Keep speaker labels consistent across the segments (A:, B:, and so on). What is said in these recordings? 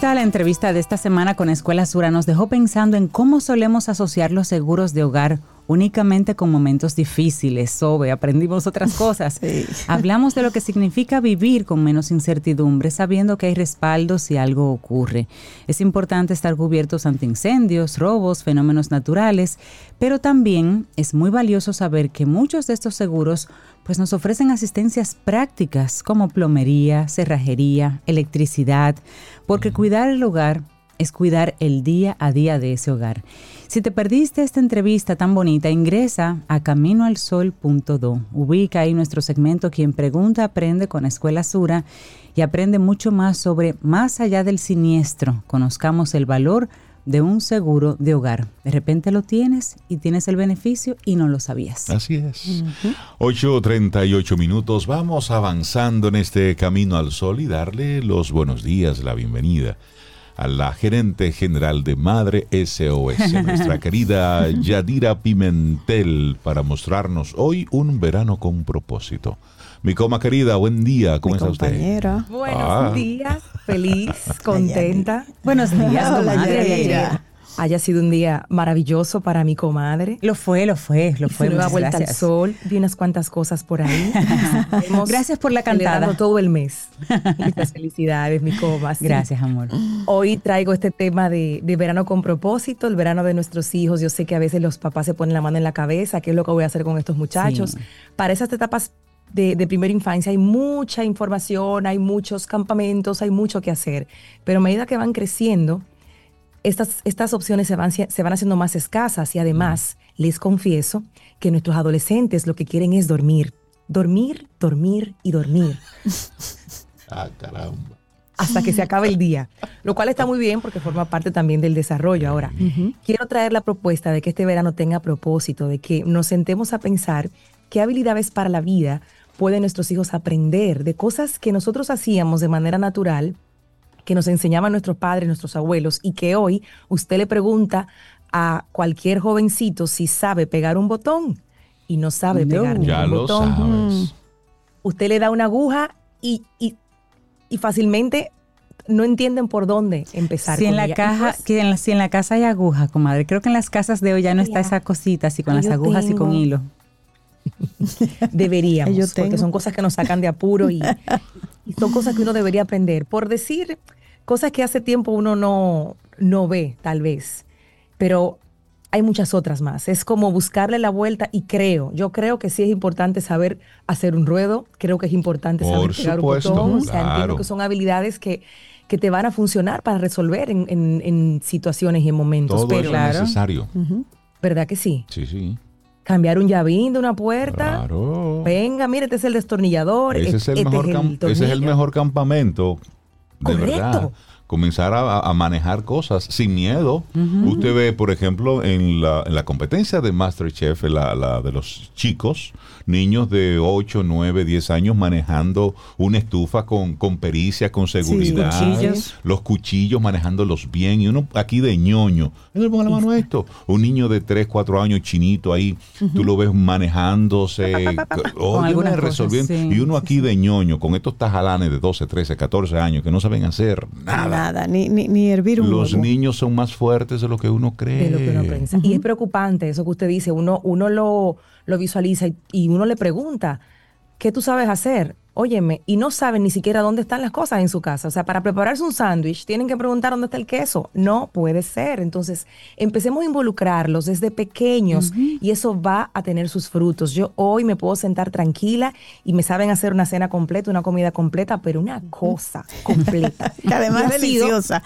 A: está la entrevista de esta semana con Escuela Sura. Nos dejó pensando en cómo solemos asociar los seguros de hogar únicamente con momentos difíciles. Aprendimos otras cosas. Sí. Hablamos de lo que significa vivir con menos incertidumbre, sabiendo que hay respaldo si algo ocurre. Es importante estar cubiertos ante incendios, robos, fenómenos naturales, pero también es muy valioso saber que muchos de estos seguros pues nos ofrecen asistencias prácticas como plomería, cerrajería, electricidad, porque cuidar el hogar es cuidar el día a día de ese hogar. Si te perdiste esta entrevista tan bonita, ingresa a caminoalsol.do. Ubica ahí nuestro segmento Quien Pregunta Aprende con Escuela Sura y aprende mucho más sobre más allá del siniestro. Conozcamos el valor de un seguro de hogar. De repente lo tienes y tienes el beneficio y no lo sabías.
B: Así es. 8:38 minutos. Vamos avanzando en este Camino al Sol y darle los buenos días, la bienvenida a la gerente general de Madre SOS, nuestra querida Yadira Pimentel, para mostrarnos hoy un verano con propósito. Mi coma querida, buen día, ¿cómo está usted?
C: Buenos días, feliz, contenta.
A: Buenos días, comadre.
C: Haya sido un día maravilloso para mi comadre.
A: Lo fue.
C: Nueva vuelta al sol, vi unas cuantas cosas por ahí.
A: Gracias por la cantada.
C: Celebrando todo el mes. Muchas felicidades, mi coma. Sí.
A: Gracias, amor.
C: Hoy traigo este tema de verano con propósito, el verano de nuestros hijos. Yo sé que a veces los papás se ponen la mano en la cabeza, ¿qué es lo que voy a hacer con estos muchachos? Sí. Para esas etapas de primera infancia hay mucha información, hay muchos campamentos, hay mucho que hacer. Pero a medida que van creciendo, estas opciones se van haciendo más escasas y además les confieso que nuestros adolescentes lo que quieren es dormir. Dormir, dormir y dormir.
B: Caramba.
C: Hasta que se acabe el día, lo cual está muy bien porque forma parte también del desarrollo. Ahora, quiero traer la propuesta de que este verano tenga propósito, de que nos sentemos a pensar qué habilidades para la vida pueden nuestros hijos aprender de cosas que nosotros hacíamos de manera natural, que nos enseñaban nuestros padres, nuestros abuelos, y que hoy usted le pregunta a cualquier jovencito si sabe pegar un botón y no sabe pegar un botón.
B: Sabes.
C: Usted le da una aguja y fácilmente no entienden por dónde empezar.
A: Si en la caja, si en la casa hay aguja, comadre, creo que en las casas de hoy ya no está esa cosita así con las agujas y con hilo.
C: Deberíamos, porque son cosas que nos sacan de apuro y son cosas que uno debería aprender. Por decir cosas que hace tiempo uno no ve, tal vez, pero hay muchas otras más. Es como buscarle la vuelta y yo creo que sí es importante saber hacer un ruedo, creo que es importante saber pegar un botón. O sea, entiendo que son habilidades que te van a funcionar para resolver en situaciones y en momentos.
B: Todo
C: pero,
B: eso es necesario.
C: ¿Verdad que sí?
B: Sí.
C: Cambiar un llavín de una puerta.
B: Claro.
C: Venga, mire, este es el destornillador.
B: Ese es el mejor campamento. De
C: Correcto.
B: verdad. Comenzar a manejar cosas sin miedo. Usted ve, por ejemplo, en la competencia de MasterChef, la de los chicos, niños de 8, 9, 10 años manejando una estufa con pericia, con seguridad.
A: Sí,
B: los cuchillos manejándolos bien. Y uno aquí de ñoño. ¿No le ponga la mano a esto? Un niño de 3, 4 años, chinito ahí, tú lo ves manejándose, resolviendo. Sí. Y uno aquí de ñoño, con estos tajalanes de 12, 13, 14 años que no saben hacer nada.
D: Ni hervir un
B: Los
D: huevo.
B: niños son más fuertes de lo que uno cree.
C: De lo que uno piensa. Y es preocupante eso que usted dice. Uno lo visualiza y uno le pregunta, ¿qué tú sabes hacer? Óyeme, y no saben ni siquiera dónde están las cosas en su casa. O sea, para prepararse un sándwich tienen que preguntar dónde está el queso. No puede ser. Entonces, empecemos a involucrarlos desde pequeños y eso va a tener sus frutos. Yo hoy me puedo sentar tranquila y me saben hacer una cena completa, una comida completa, pero una cosa completa.
D: Y además deliciosa.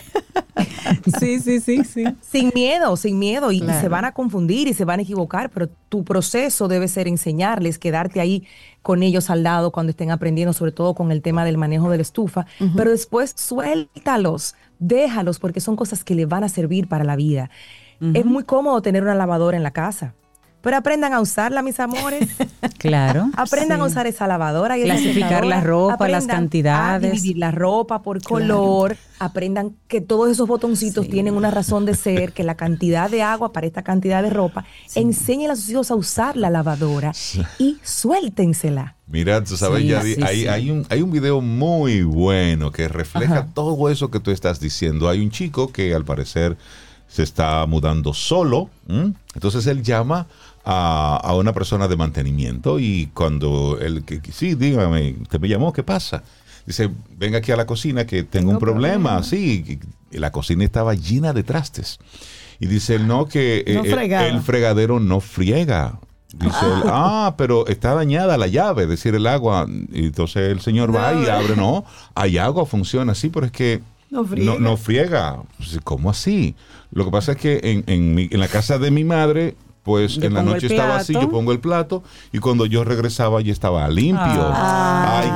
A: Sí.
C: Sin miedo. Y
D: Claro.
C: se van a confundir y se van a equivocar, pero tu proceso debe ser enseñarles, quedarte ahí con ellos al lado cuando estén aprendiendo, sobre todo con el tema del manejo de la estufa, pero después suéltalos, déjalos, porque son cosas que le van a servir para la vida. Es muy cómodo tener una lavadora en la casa, pero aprendan a usarla, mis amores.
A: Claro.
C: Aprendan a usar esa lavadora y esa
A: clasificar la ropa, las cantidades.
C: A dividir la ropa por color. Aprendan que todos esos botoncitos tienen una razón de ser, que la cantidad de agua para esta cantidad de ropa. Enseñen a sus hijos a usar la lavadora y suéltensela.
B: Mira, tú sabes, hay un video muy bueno que refleja todo eso que tú estás diciendo. Hay un chico que al parecer se está mudando solo. Entonces él llama a una persona de mantenimiento y cuando él, sí, dígame, usted me llamó, ¿qué pasa? Dice, venga aquí a la cocina que tengo un problema. Sí, y la cocina estaba llena de trastes. Y dice él, no, que el fregadero no friega. Dice él, pero está dañada la llave, es decir, el agua. Y entonces el señor va y abre, no, hay agua, funciona así, pero es que no friega. ¿Cómo así? Lo que pasa es que en la casa de mi madre, pues en la noche estaba así, yo pongo el plato y cuando yo regresaba ya estaba limpio. Ay,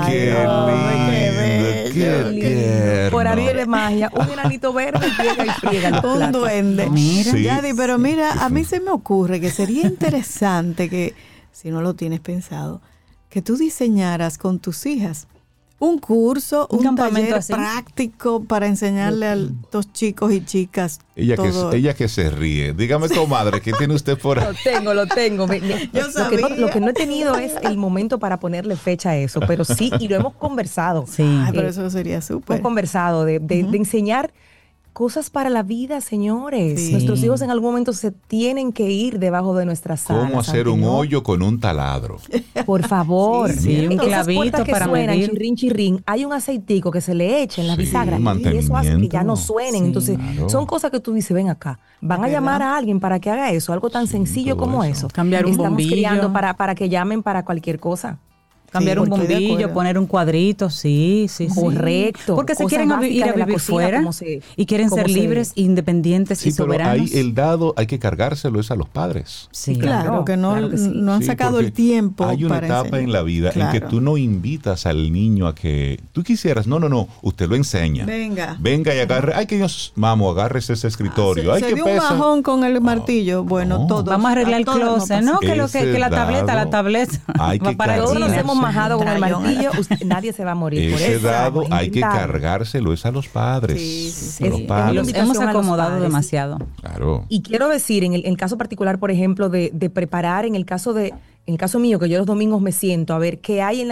B: qué lindo.
C: Por arte de magia, un enanito verde friega y friega los platos.
D: Un duende.
A: Mira,
D: sí, Yadi, pero mira, a mí se me ocurre que sería interesante que, si no lo tienes pensado, que tú diseñaras con tus hijas un curso, un taller así práctico para enseñarle a los chicos y chicas.
B: Ella que se ríe. Dígame, comadre, ¿qué tiene usted por ahí?
C: Lo tengo. Lo que no he tenido es el momento para ponerle fecha a eso, pero sí, y lo hemos conversado.
D: Sí. Pero eso sería súper.
C: Hemos conversado de enseñar cosas para la vida, señores. Sí. Nuestros hijos en algún momento se tienen que ir debajo de nuestras salas.
B: ¿Cómo hacer un hoyo con un taladro?
C: Por favor.
A: Sí, un clavito
C: que
A: para
C: suenan,
A: medir.
C: Chirrín, chirrín, hay un aceitico que se le echa en la bisagra y eso hace que ya no suenen. Entonces, son cosas que tú dices, ven acá. Van a llamar a alguien para que haga eso, algo tan sencillo como eso.
A: Cambiar un bombillo.
C: Estamos criando para que llamen para cualquier cosa.
A: Cambiar un bombillo, poner un cuadrito, sí.
C: Correcto.
A: Porque se quieren ir a vivir fuera y quieren ser libres, independientes y soberanos.
B: Pero ahí el dado hay que cargárselo es a los padres.
D: Sí, claro que no han sacado el tiempo.
B: Hay una etapa en la vida en que tú no invitas al niño a que tú quisieras. No, usted lo enseña. Venga y agarre. Ay, que Dios, vamos, agárrese ese escritorio.
D: Se dio un bajón con el martillo. Bueno, todos.
A: Vamos a arreglar el closet, ¿no? Que la tableta
B: hay que
C: para todos nos hemos majado con el martillo, nadie se va a morir.
B: Ese dado hay que cargárselo, es a los padres.
A: Sí. Los padres. Los hemos acomodado demasiado.
B: Claro.
C: Y quiero decir, en el caso particular, por ejemplo, de preparar, en el caso mío, que yo los domingos me siento a ver qué hay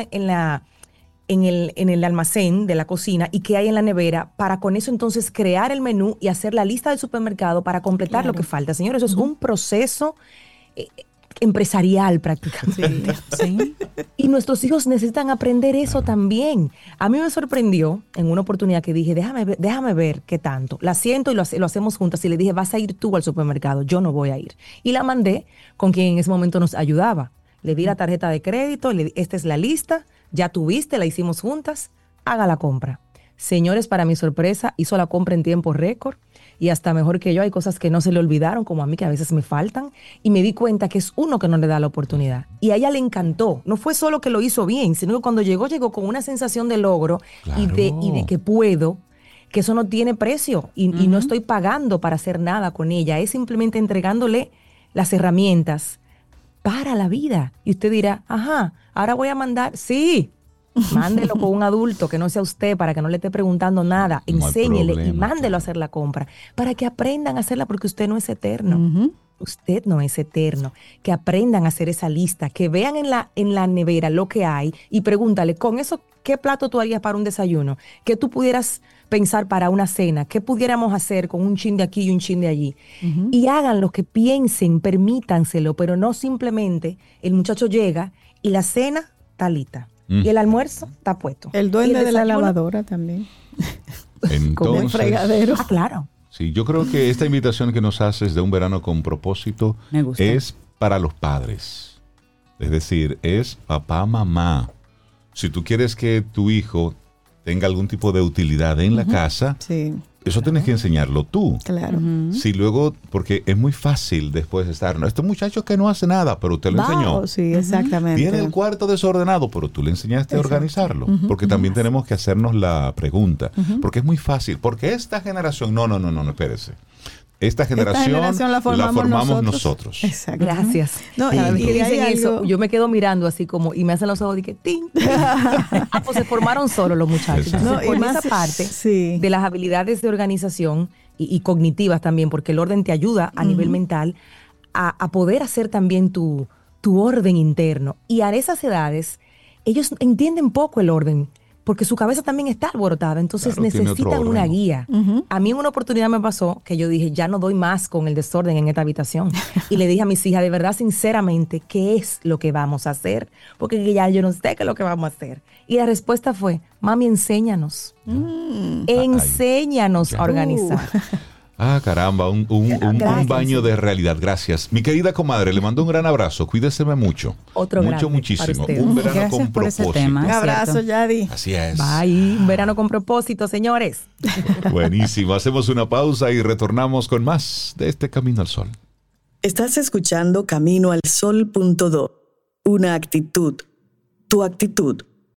C: en el almacén de la cocina y qué hay en la nevera, para con eso entonces crear el menú y hacer la lista del supermercado para completar lo que falta. Señores, eso es un proceso empresarial prácticamente.
A: Sí.
C: Y nuestros hijos necesitan aprender eso también. A mí me sorprendió en una oportunidad que dije, déjame ver qué tanto. La siento y lo hacemos juntas y le dije, vas a ir tú al supermercado, yo no voy a ir. Y la mandé con quien en ese momento nos ayudaba. Le di la tarjeta de crédito, esta es la lista, ya tuviste, la hicimos juntas, haga la compra. Señores, para mi sorpresa, hizo la compra en tiempo récord. Y hasta mejor que yo, hay cosas que no se le olvidaron, como a mí, que a veces me faltan. Y me di cuenta que es uno que no le da la oportunidad. Y a ella le encantó. No fue solo que lo hizo bien, sino que cuando llegó con una sensación de logro. Claro. y de que puedo, que eso no tiene precio. Y no estoy pagando para hacer nada con ella. Es simplemente entregándole las herramientas para la vida. Y usted dirá, ahora voy a mandar. Sí, mándelo con un adulto que no sea usted, para que no le esté preguntando nada. Enséñele y mándelo a hacer la compra para que aprendan a hacerla, porque usted no es eterno. Usted no es eterno. Que aprendan a hacer esa lista, que vean en la nevera lo que hay y pregúntale, con eso, ¿qué plato tú harías para un desayuno? ¿Qué tú pudieras pensar para una cena? ¿Qué pudiéramos hacer con un chin de aquí y un chin de allí? Y hagan lo que piensen, permítanselo, pero no simplemente el muchacho llega y la cena está lista. Y el almuerzo está puesto.
D: El duende de la lavadora también.
B: Entonces,
D: como el fregadero.
C: Claro.
B: Sí, yo creo que esta invitación que nos haces de un verano con propósito es para los padres. Es decir, es papá, mamá. Si tú quieres que tu hijo tenga algún tipo de utilidad en la casa, eso tienes que enseñarlo tú.
D: Claro.
B: Si luego, porque es muy fácil después estar, estos muchachos que no hacen nada, pero usted lo enseñó.
D: Sí, exactamente.
B: Tiene el cuarto desordenado, pero tú le enseñaste a organizarlo. Porque también tenemos que hacernos la pregunta. Porque es muy fácil. Porque esta generación, no, espérese. esta generación la formamos nosotros.
C: Exacto. Gracias.
D: No,
C: cada vez que dicen eso, yo me quedo mirando así como, y me hacen los ojos de que ¡ting! Pues se formaron solos los muchachos. Entonces, por esa parte de las habilidades de organización y cognitivas también, porque el orden te ayuda a nivel mental a poder hacer también tu orden interno. Y a esas edades, ellos entienden poco el orden, porque su cabeza también está alborotada, entonces necesitan una guía. A mí en una oportunidad me pasó que yo dije, ya no doy más con el desorden en esta habitación. Y le dije a mis hijas, de verdad, sinceramente, ¿qué es lo que vamos a hacer? Porque ya yo no sé qué es lo que vamos a hacer. Y la respuesta fue, mami, enséñanos. Enséñanos a organizar.
B: Caramba, un baño de realidad. Gracias. Mi querida comadre, le mando un gran abrazo. Cuídeseme mucho. Muchísimo. Un verano
A: gracias
B: con propósito.
A: Tema,
D: un abrazo, Yadi.
B: Así es.
C: Bye. Un verano con propósito, señores.
B: Buenísimo. Hacemos una pausa y retornamos con más de este Camino al Sol.
E: Estás escuchando Camino al Sol.do. Una actitud. Tu actitud